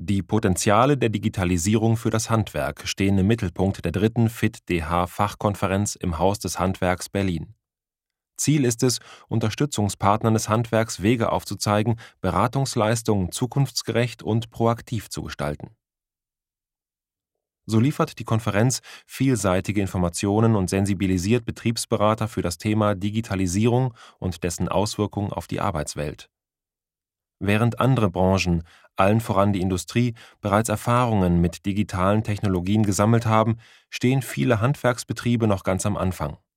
Die Potenziale der Digitalisierung für das Handwerk stehen im Mittelpunkt der 3. FIT-DH-Fachkonferenz im Haus des Handwerks Berlin. Ziel ist es, Unterstützungspartnern des Handwerks Wege aufzuzeigen, Beratungsleistungen zukunftsgerecht und proaktiv zu gestalten. So liefert die Konferenz vielseitige Informationen und sensibilisiert Betriebsberater für das Thema Digitalisierung und dessen Auswirkungen auf die Arbeitswelt. Während andere Branchen, allen voran die Industrie, bereits Erfahrungen mit digitalen Technologien gesammelt haben, stehen viele Handwerksbetriebe noch ganz am Anfang.